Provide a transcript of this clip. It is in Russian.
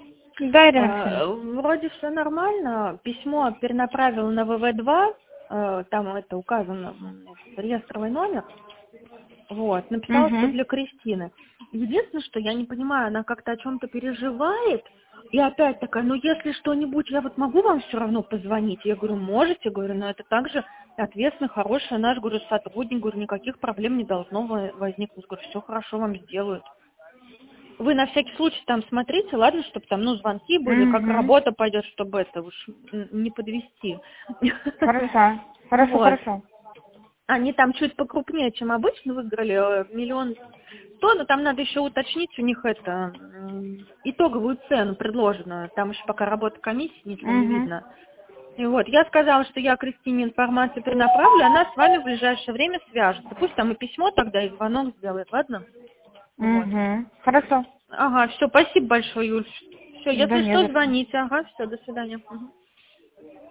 Да, Ирина. Вроде все нормально. Письмо перенаправила на ВВ-2. Там это указано, реестровый номер. Вот, написала, что для Кристины. Единственное, что я не понимаю, она как-то о чем-то переживает. И опять такая, ну если что-нибудь, я вот могу вам все равно позвонить? Я говорю, можете, говорю, но это также ответственный, хороший наш, говорю, сотрудник, говорю, никаких проблем не должно возникнуть. Говорю, все хорошо вам сделают. Вы на всякий случай там смотрите, ладно, чтобы там, ну, звонки были, как работа пойдет, чтобы это уж не подвести. Хорошо, хорошо, Вот. хорошо. Они там чуть покрупнее, чем обычно выиграли, 1 100 000, но там надо еще уточнить у них это итоговую цену предложенную. Там еще пока работа комиссии, ничего не видно. И вот, я сказала, что я Кристине информацию перенаправлю, она с вами в ближайшее время свяжется. Пусть там и письмо тогда, и звонок сделает, ладно? Вот. Хорошо. Ага, все, спасибо большое, Юль. Все, Да если не что, за что. звоните. Ага, все, до свидания.